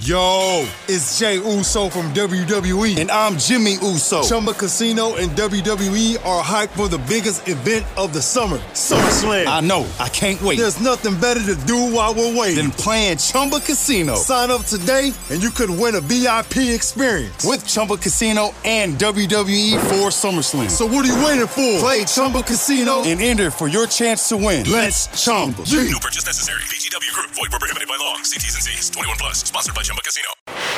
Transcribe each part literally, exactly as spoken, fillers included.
Yo, it's Jay Uso from W W E, and I'm Jimmy Uso. Chumba Casino and W W E are hyped for the biggest event of the summer, SummerSlam. I know, I can't wait. There's nothing better to do while we're waiting than playing Chumba Casino. Sign up today, and you could win a V I P experience with Chumba Casino and W W E for SummerSlam. So what are you waiting for? Play Chumba Casino and enter for your chance to win. Let's Chumba. No purchase necessary. V G W Group. Void where prohibited by law. See T's and C's. twenty-one plus. Sponsored by Chumba Casino.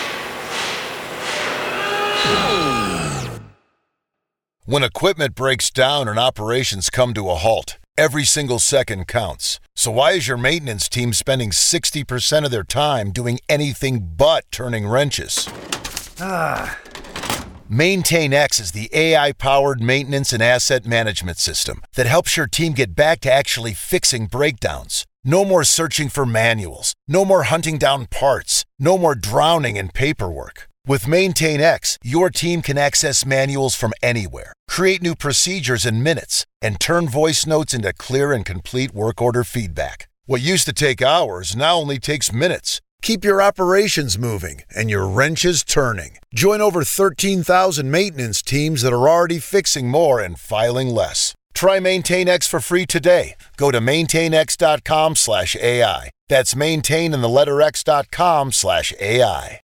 When equipment breaks down and operations come to a halt, every single second counts. So why is your maintenance team spending sixty percent of their time doing anything but turning wrenches? Ah. MaintainX is the A I-powered maintenance and asset management system that helps your team get back to actually fixing breakdowns. No more searching for manuals. No more hunting down parts. No more drowning in paperwork. With MaintainX, your team can access manuals from anywhere, create new procedures in minutes, and turn voice notes into clear and complete work order feedback. What used to take hours now only takes minutes. Keep your operations moving and your wrenches turning. Join over thirteen thousand maintenance teams that are already fixing more and filing less. Try MaintainX for free today. Go to maintainx.com slash AI. That's maintain in the letter X dot com slash AI.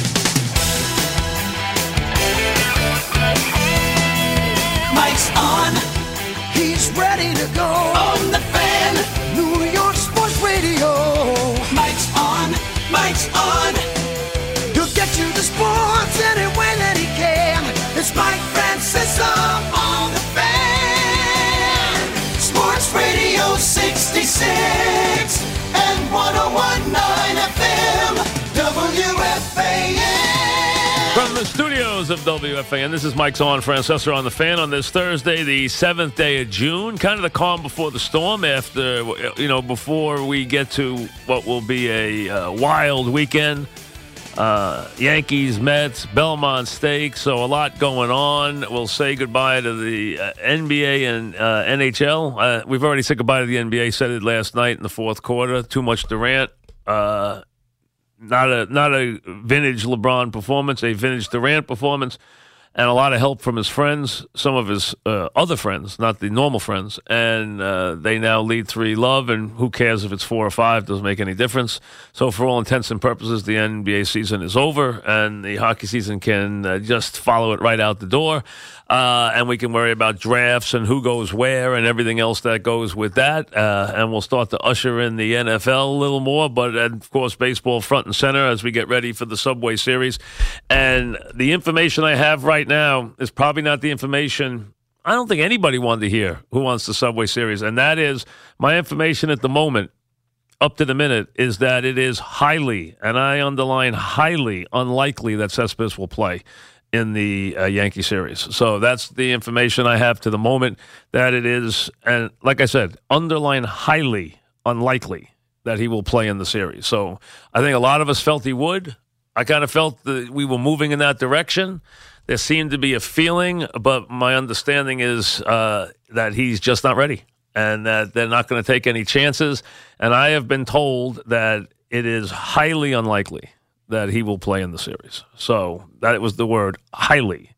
Mike's on. He's ready to go. On the Fan. New York Sports Radio. Mike's on. Mike's on. He'll get you the sports any way that he can. It's Mike Francesa on the Fan. Sports Radio sixty-six and one oh one point nine F M. W F A N. From the studios of W F A N, this is Mike's on Francesa on the Fan on this Thursday, the seventh day of June. Kind of the calm before the storm after, you know, before we get to what will be a uh, wild weekend. Uh, Yankees, Mets, Belmont Stakes, so a lot going on. We'll say goodbye to the uh, N B A and uh, N H L. Uh, we've already said goodbye to the N B A, said it last night in the fourth quarter. Too much Durant. Uh, not a not a vintage LeBron performance, a vintage Durant performance, and a lot of help from his friends, some of his uh, other friends, not the normal friends, and uh, they now lead three love, and who cares if it's four or five, doesn't make any difference. So for all intents and purposes, the N B A season is over, and the hockey season can uh, just follow it right out the door, uh, and we can worry about drafts and who goes where and everything else that goes with that, uh, and we'll start to usher in the N F L a little more, but of course baseball front and center as we get ready for the Subway Series. And the information I have right now is probably not the information I don't think anybody wanted to hear who wants the Subway Series, and that is my information at the moment, up to the minute, is that it is highly, and I underline highly, unlikely that Cespedes will play in the uh, Yankee series. So that's the information I have to the moment, that it is, and like I said, underline highly unlikely that he will play in the series. So I think a lot of us felt he would. I kind of felt that we were moving in that direction. There seemed to be a feeling, but my understanding is uh, that he's just not ready and that they're not going to take any chances. And I have been told that it is highly unlikely that he will play in the series. So that was the word, highly.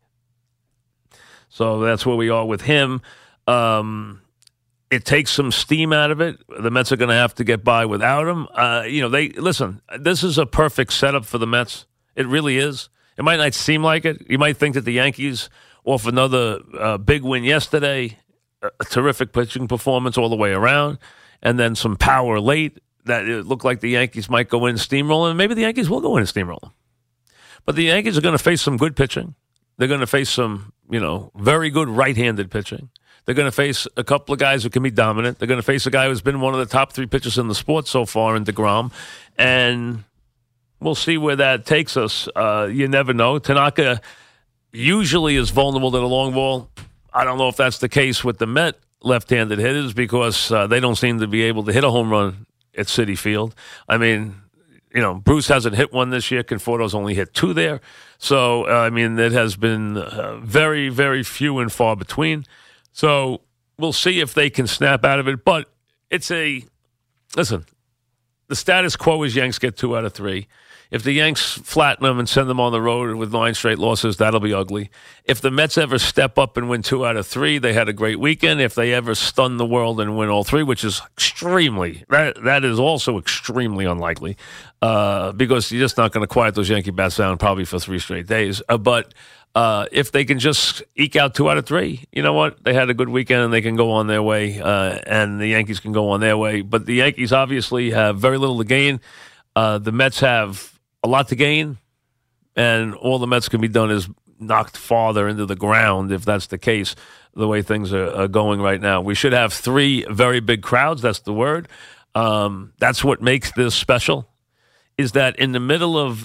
So that's where we are with him. Um, it takes some steam out of it. The Mets are going to have to get by without him. Uh, you know, they listen, this is a perfect setup for the Mets. It really is. It might not seem like it. You might think that the Yankees, off another uh, big win yesterday, a, a terrific pitching performance all the way around, and then some power late, that it looked like the Yankees might go in steamrolling. Maybe the Yankees will go in steamrolling. But the Yankees are going to face some good pitching. They're going to face some, you know, very good right-handed pitching. They're going to face a couple of guys who can be dominant. They're going to face a guy who's been one of the top three pitchers in the sport so far in DeGrom. And we'll see where that takes us. Uh, you never know. Tanaka usually is vulnerable to the long ball. I don't know if that's the case with the Met left-handed hitters because uh, they don't seem to be able to hit a home run at Citi Field. I mean, you know, Bruce hasn't hit one this year. Conforto's only hit two there. So, uh, I mean, it has been uh, very, very few and far between. So we'll see if they can snap out of it. But it's a, listen, the status quo is Yanks get two out of three. If the Yanks flatten them and send them on the road with nine straight losses, that'll be ugly. If the Mets ever step up and win two out of three, they had a great weekend. If they ever stun the world and win all three, which is extremely, that that is also extremely unlikely, uh, because you're just not going to quiet those Yankee bats down probably for three straight days. Uh, but uh, if they can just eke out two out of three, you know what? They had a good weekend and they can go on their way, uh, and the Yankees can go on their way. But the Yankees obviously have very little to gain. Uh, the Mets have a lot to gain, and all the Mets can be done is knocked farther into the ground if that's the case, the way things are, are going right now. We should have three very big crowds. That's the word. Um, that's what makes this special, is that in the middle of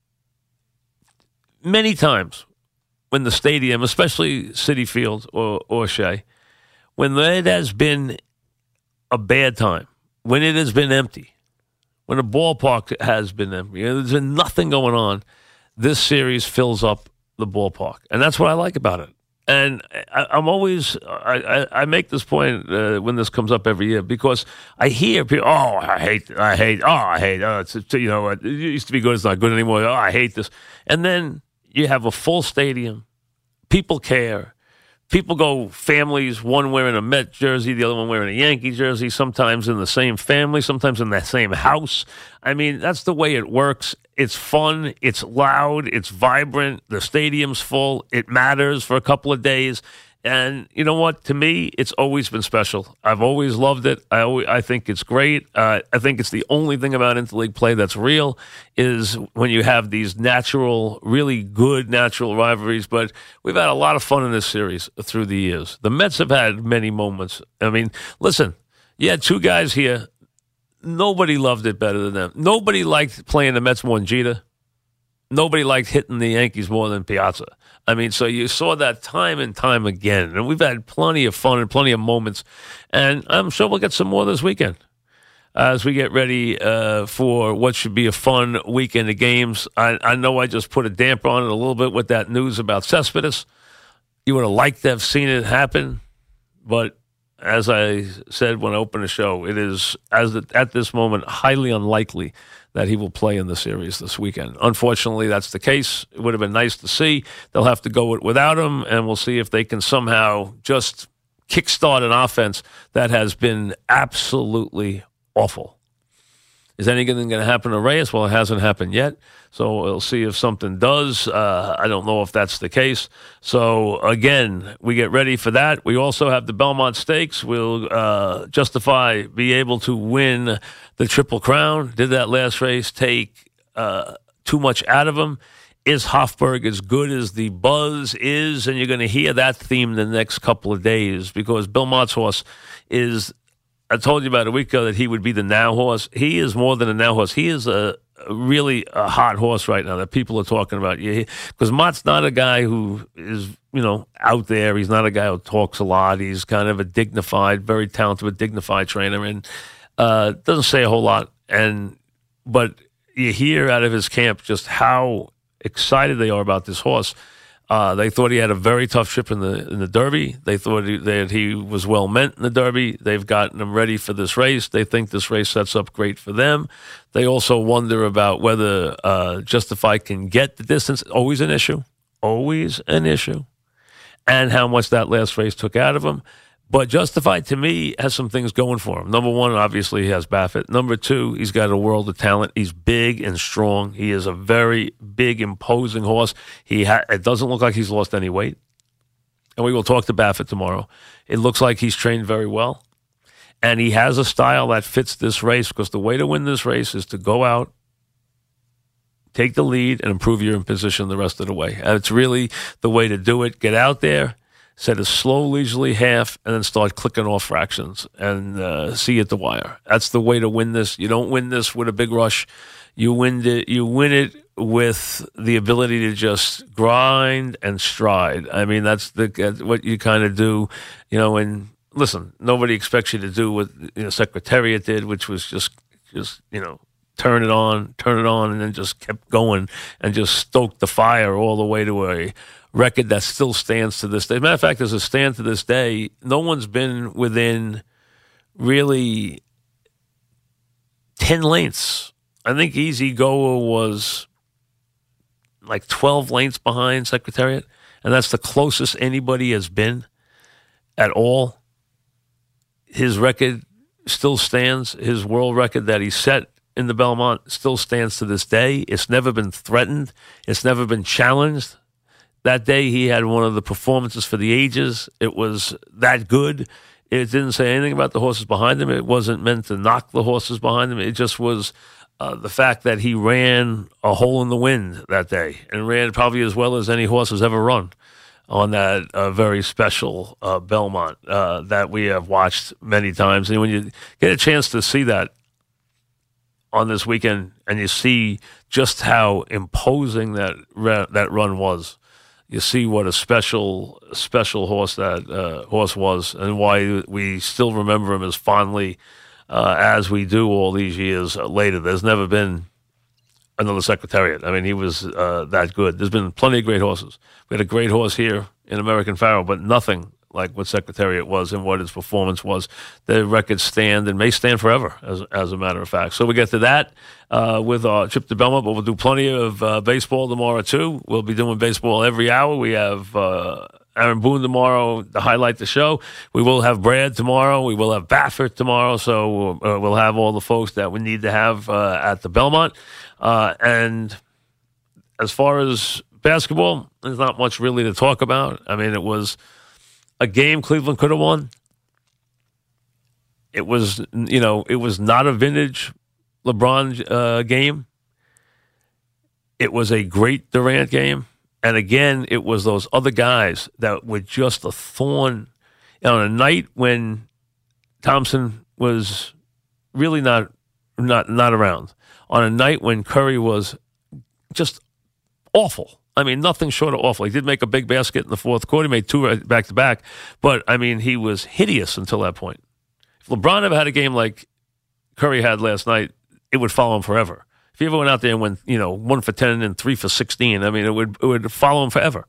many times when the stadium, especially Citi Field or, or Shea, when it has been a bad time, when it has been empty, when the ballpark has been empty, you know, there's been nothing going on, this series fills up the ballpark. And that's what I like about it. And I, I'm always, I, I, I make this point uh, when this comes up every year, because I hear people, oh, I hate, I hate, oh, I hate, oh, it's, it's, you know, it used to be good, it's not good anymore, oh, I hate this. And then you have a full stadium, people care. People go families, one wearing a Met jersey, the other one wearing a Yankee jersey, sometimes in the same family, sometimes in the same house. I mean, that's the way it works. It's fun. It's loud. It's vibrant. The stadium's full. It matters for a couple of days. And you know what? To me, it's always been special. I've always loved it. I always, I think it's great. Uh, I think it's the only thing about interleague play that's real is when you have these natural, really good natural rivalries. But we've had a lot of fun in this series through the years. The Mets have had many moments. I mean, listen, you had two guys here. Nobody loved it better than them. Nobody liked playing the Mets more than Jeter. Nobody liked hitting the Yankees more than Piazza. I mean, so you saw that time and time again. And we've had plenty of fun and plenty of moments. And I'm sure we'll get some more this weekend as we get ready uh, for what should be a fun weekend of games. I, I know I just put a damper on it a little bit with that news about Cespedes. You would have liked to have seen it happen. But as I said when I opened the show, it is, as the, at this moment, highly unlikely that he will play in the series this weekend. Unfortunately, that's the case. It would have been nice to see. They'll have to go without him, and we'll see if they can somehow just kickstart an offense that has been absolutely awful. Is anything going to happen to Reyes? Well, it hasn't happened yet, so we'll see if something does. Uh, I don't know if that's the case. So, again, we get ready for that. We also have the Belmont Stakes. We'll uh, justify be able to win the Triple Crown. Did that last race take uh, too much out of him? Is Hofburg as good as the buzz is? And you're going to hear that theme the next couple of days, because Belmont's horse is, I told you about a week ago that he would be the now horse. He is more than a now horse. He is a, a really a hot horse right now that people are talking about. Because Mott's not a guy who is, you know, out there. He's not a guy who talks a lot. He's kind of a dignified, very talented, but dignified trainer, and uh, doesn't say a whole lot. And but you hear out of his camp just how excited they are about this horse. Uh, they thought he had a very tough trip in the in the Derby. They thought he, that he was well meant in the Derby. They've gotten him ready for this race. They think this race sets up great for them. They also wonder about whether uh, Justify can get the distance. Always an issue. Always an issue. And how much that last race took out of him. But Justify, to me, has some things going for him. Number one, obviously, he has Baffert. Number two, he's got a world of talent. He's big and strong. He is a very big, imposing horse. He ha- It doesn't look like he's lost any weight. And we will talk to Baffert tomorrow. It looks like he's trained very well. And he has a style that fits this race, because the way to win this race is to go out, take the lead, and improve your position the rest of the way. And it's really the way to do it. Get out there. Set a slow, leisurely half, and then start clicking off fractions and uh, see at the wire. That's the way to win this. You don't win this with a big rush. You win it. You win it with the ability to just grind and stride. I mean, that's the what you kind of do, you know. And listen, nobody expects you to do what you know Secretariat did, which was just, just you know, turn it on, turn it on, and then just kept going and just stoked the fire all the way to a record that still stands to this day. As a matter of fact, as it stands to this day, no one's been within really ten lengths I think Easy Goa was like twelve lengths behind Secretariat, and that's the closest anybody has been at all. His record still stands. His world record that he set in the Belmont still stands to this day. It's never been threatened. It's never been challenged. That day he had one of the performances for the ages. It was that good. It didn't say anything about the horses behind him. It wasn't meant to knock the horses behind him. It just was uh, the fact that he ran a hole in the wind that day and ran probably as well as any horse has ever run on that uh, very special uh, Belmont uh, that we have watched many times. And when you get a chance to see that on this weekend and you see just how imposing that ra- that run was, you see what a special, special horse that uh, horse was, and why we still remember him as fondly uh, as we do all these years later. There's never been another Secretariat. I mean, he was uh, that good. There's been plenty of great horses. We had a great horse here in American Pharoah, but nothing like what Secretariat was and what his performance was. The records stand and may stand forever, as as a matter of fact. So we get to that uh, with our trip to Belmont, but we'll do plenty of uh, baseball tomorrow, too. We'll be doing baseball every hour. We have uh, Aaron Boone tomorrow to highlight the show. We will have Brad tomorrow. We will have Baffert tomorrow. So uh, we'll have all the folks that we need to have uh, at the Belmont. Uh, and as far as basketball, there's not much really to talk about. I mean, it was a game Cleveland could have won. It was, you know, it was not a vintage LeBron uh, game. It was a great Durant game. And again, it was those other guys that were just a thorn on a night when Thompson was really not not not around. On a night when Curry was just awful. I mean, nothing short of awful. He did make a big basket in the fourth quarter. He made two back-to-back. But, I mean, he was hideous until that point. If LeBron ever had a game like Curry had last night, it would follow him forever. If he ever went out there and went, you know, one for ten and three for sixteen, I mean, it would it would follow him forever.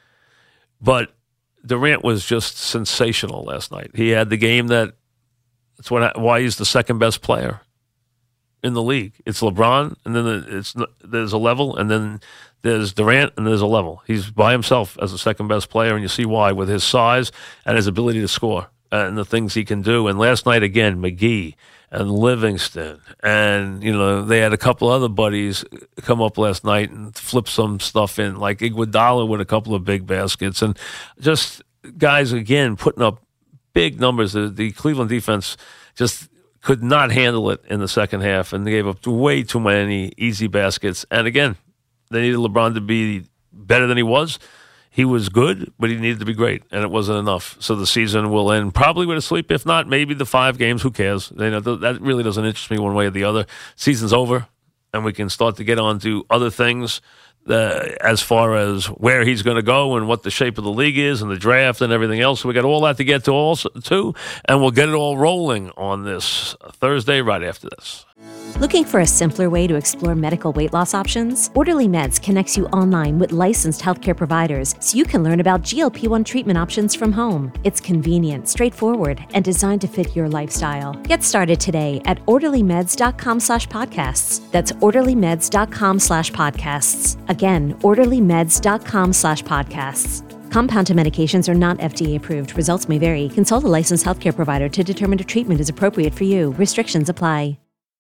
But Durant was just sensational last night. He had the game that that's what, why he's the second-best player in the league. It's LeBron, and then it's there's a level, and then there's Durant, and there's a level. He's by himself as the second-best player, and you see why with his size and his ability to score and the things he can do. And last night, again, McGee and Livingston, and, you know, they had a couple other buddies come up last night and flip some stuff in, like Iguodala with a couple of big baskets, and just guys, again, putting up big numbers. The, the Cleveland defense just could not handle it in the second half, and they gave up way too many easy baskets. And again, they needed LeBron to be better than he was. He was good, but he needed to be great, and it wasn't enough. So the season will end probably with a sweep. If not, maybe the five games. Who cares? You know, that really doesn't interest me one way or the other. Season's over, and we can start to get on to other things uh, as far as where he's going to go and what the shape of the league is and the draft and everything else. So we got all that to get to also too, and we'll get it all rolling on this Thursday right after this. Looking for a simpler way to explore medical weight loss options? Orderly Meds connects you online with licensed healthcare providers so you can learn about G L P one treatment options from home. It's convenient, straightforward, and designed to fit your lifestyle. Get started today at orderlymeds.com slash podcasts. That's orderlymeds.com slash podcasts. Again, orderlymeds.com slash podcasts. Compounded medications are not F D A approved. Results may vary. Consult a licensed healthcare provider to determine if treatment is appropriate for you. Restrictions apply.